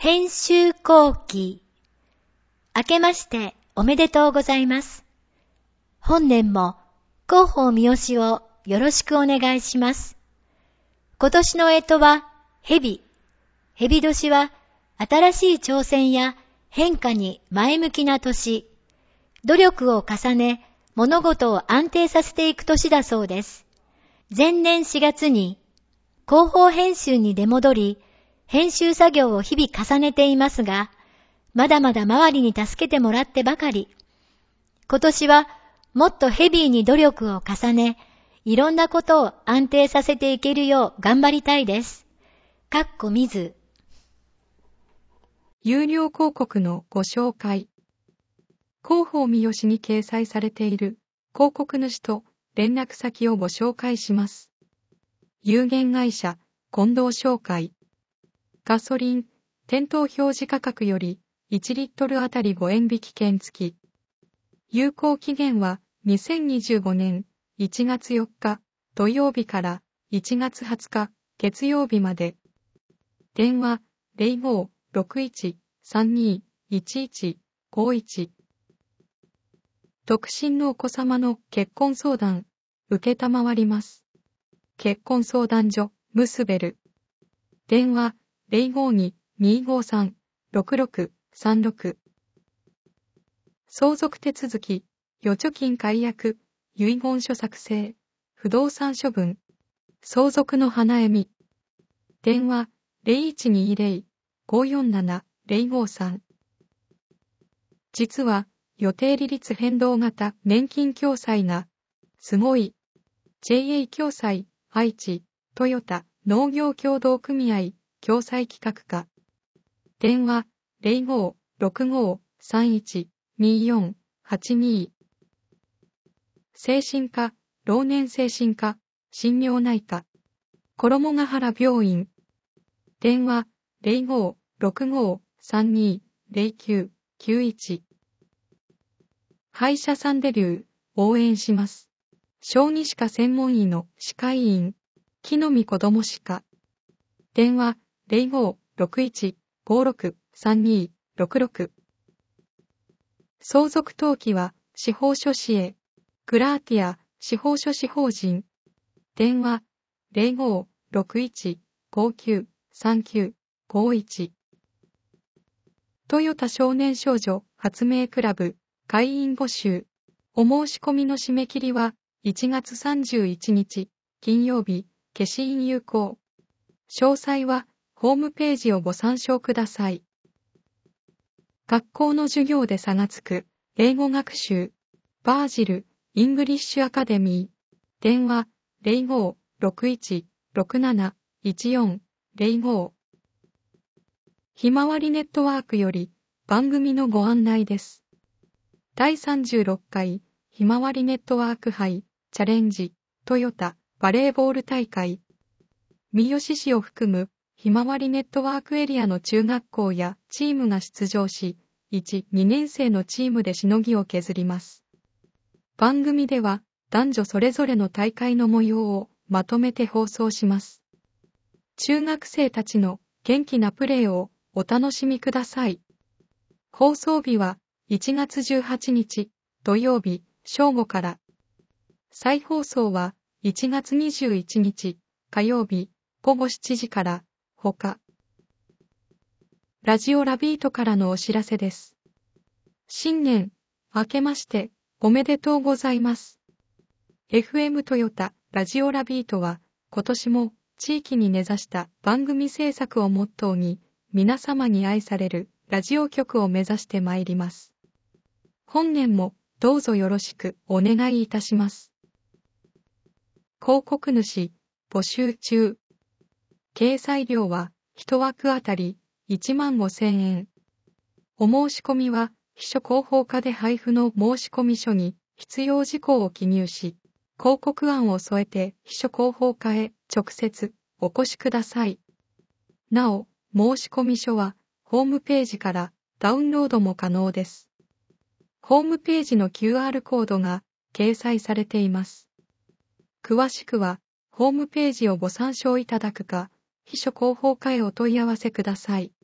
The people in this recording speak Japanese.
編集後期。明けましておめでとうございます。本年も広報三好をよろしくお願いします。今年の干支は蛇。蛇年は新しい挑戦や変化に前向きな年。努力を重ね物事を安定させていく年だそうです。前年4月に広報編集に出戻り、編集作業を日々重ねていますが、まだまだ周りに助けてもらってばかり。今年はもっとヘビーに努力を重ね、いろんなことを安定させていけるよう頑張りたいです。見ず。 有料広告のご紹介。広報三好に掲載されている広告主と連絡先をご紹介します。有限会社近藤商会。ガソリン、店頭表示価格より1リットルあたり5円引き券付き。有効期限は2025年1月4日土曜日から1月20日月曜日まで。電話05-6132-1151。独身のお子様の結婚相談、受けたまわります。結婚相談所、ムスベル。電話052-253-6636。相続手続き、預貯金解約、遺言書作成、不動産処分、相続の花恵み。電話0120-547-053。実は予定利率変動型年金共済がすごい JA 共済愛知トヨタ農業協同組合共済企画課。電話05-6531-2482。精神科、老年精神科、心療内科、衣ヶ原病院。電話05-6532-0991。歯医者さんデビュー、応援します。小児歯科専門医の歯科医院、木の実子ども歯科。電話05-6156-3266。相続登記は司法書士へ。グラーティア司法書士法人。電話05-6159-3951。トヨタ少年少女発明クラブ会員募集。お申し込みの締め切りは1月31日金曜日。消印有効。詳細はホームページをご参照ください。学校の授業で差がつく英語学習。バージルイングリッシュアカデミー。電話05-6167-1405。ひまわりネットワークより番組のご案内です。第36回ひまわりネットワーク杯チャレンジトヨタバレーボール大会。三好市を含むひまわりネットワークエリアの中学校やチームが出場し、1、2年生のチームでしのぎを削ります。番組では男女それぞれの大会の模様をまとめて放送します。中学生たちの元気なプレーをお楽しみください。放送日は1月18日土曜日正午から。再放送は1月21日火曜日午後7時からほか。ラジオラビートからのお知らせです。新年明けましておめでとうございます。FM トヨタラジオラビートは今年も地域に根ざした番組制作をモットーに皆様に愛されるラジオ局を目指してまいります。本年もどうぞよろしくお願いいたします。広告主募集中。掲載料は1枠あたり15,000円。お申し込みは秘書広報課で配布の申込書に必要事項を記入し、広告案を添えて秘書広報課へ直接お越しください。なお、申込書はホームページからダウンロードも可能です。ホームページの QR コードが掲載されています。詳しくはホームページをご参照いただくか、秘書広報課へお問い合わせください。